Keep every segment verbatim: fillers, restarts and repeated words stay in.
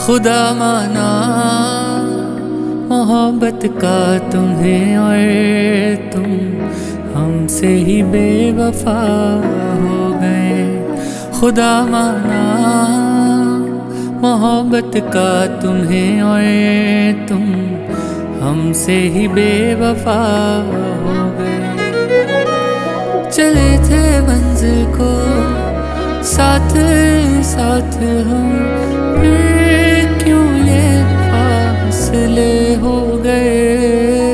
खुदा माना मोहब्बत का तुम्हें और तुम हमसे ही बेवफा हो गए। खुदा माना मोहब्बत का तुम्हें और तुम हमसे ही बेवफा हो गए। चले थे मंजिल को साथ साथ हम, फिर क्यों ये फासले हो गए।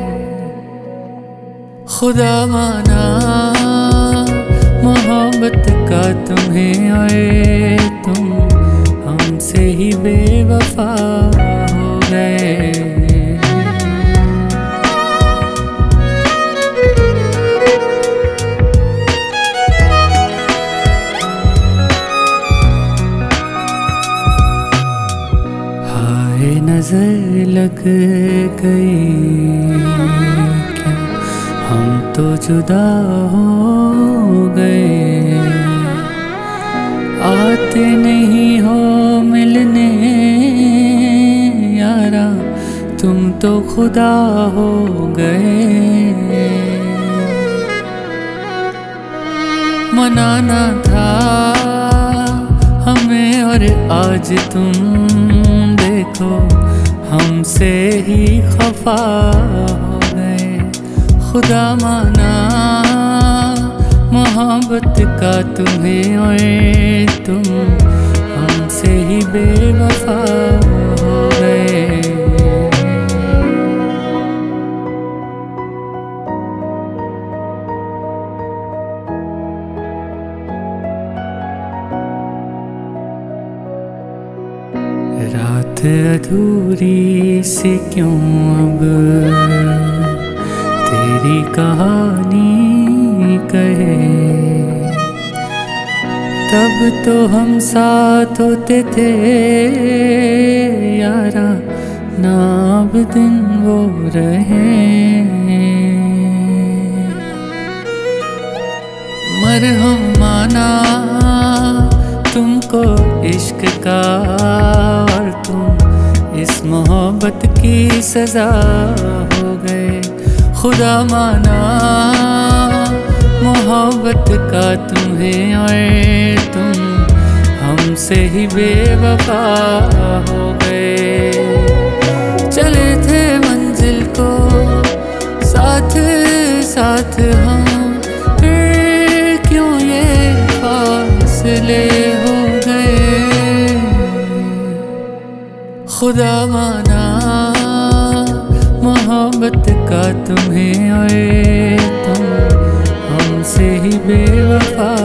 खुदा माना मोहब्बत का तुम्हें और तुम हमसे ही बेवफा हो गए। नजर लग गई क्या हम तो जुदा हो गए। आते नहीं हो मिलने यारा, तुम तो खुदा हो गए। मनाना था हमें और आज तुम देखो हमसे ही खफा हो गए। खुदा माना मोहब्बत का तुम्हें और तुम हमसे ही बेवफा हो गए। रात अधूरी सी क्यों अब तेरी कहानी कहे। तब तो हम साथ होते थे यारा, ना अब दिन वो रहे। मरहम माना तुमको इश्क का और तुम इस मोहब्बत की सजा हो गए। खुदा माना मोहब्बत का तुम्हें और तुम हमसे ही बेवफा हो गए। चले थे मंजिल को साथ साथ हम, फिर क्यों ये फासले हो गए। खुदा माना मोहब्बत का तुम्हें और तुम हमसे ही बेवफा